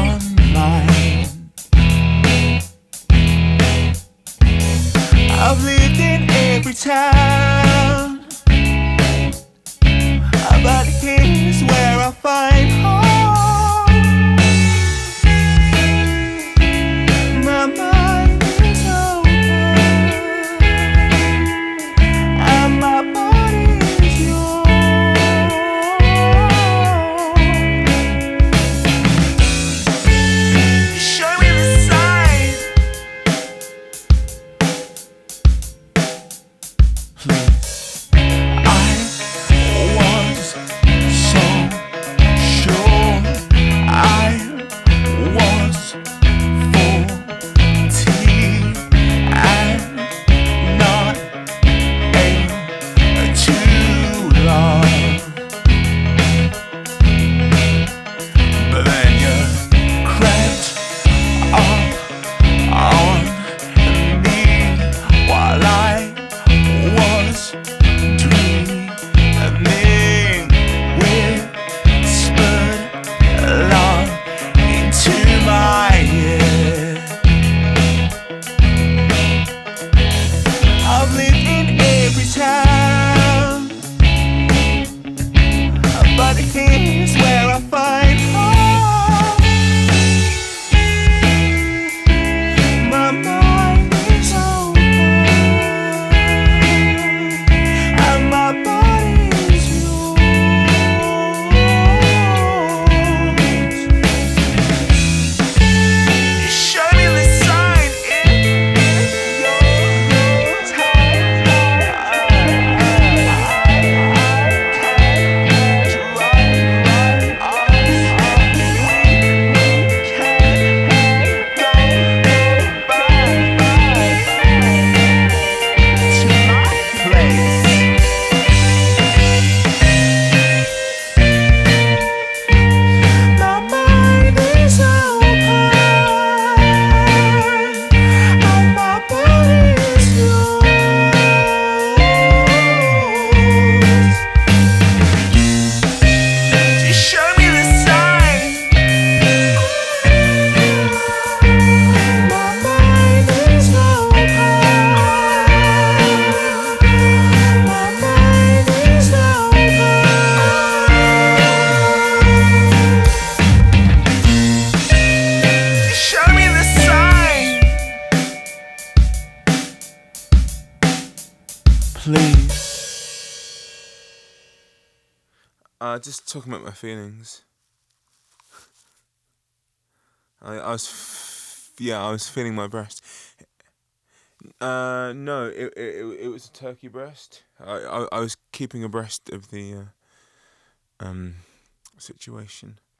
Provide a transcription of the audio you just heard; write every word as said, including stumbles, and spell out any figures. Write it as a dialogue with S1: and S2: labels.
S1: on mine. I've lived in every town, but here's where I find home. My mind is open and my body is yours. Show me the sign, please. I've lived in every town, but here's where I find home. My mind is open and my body is yours. Show me the sign in your please. Uh, just talking about my feelings. I, I was, f yeah, I was feeling my breast. Uh, no, it it it was a turkey breast. I I, I was keeping abreast of the uh, um situation.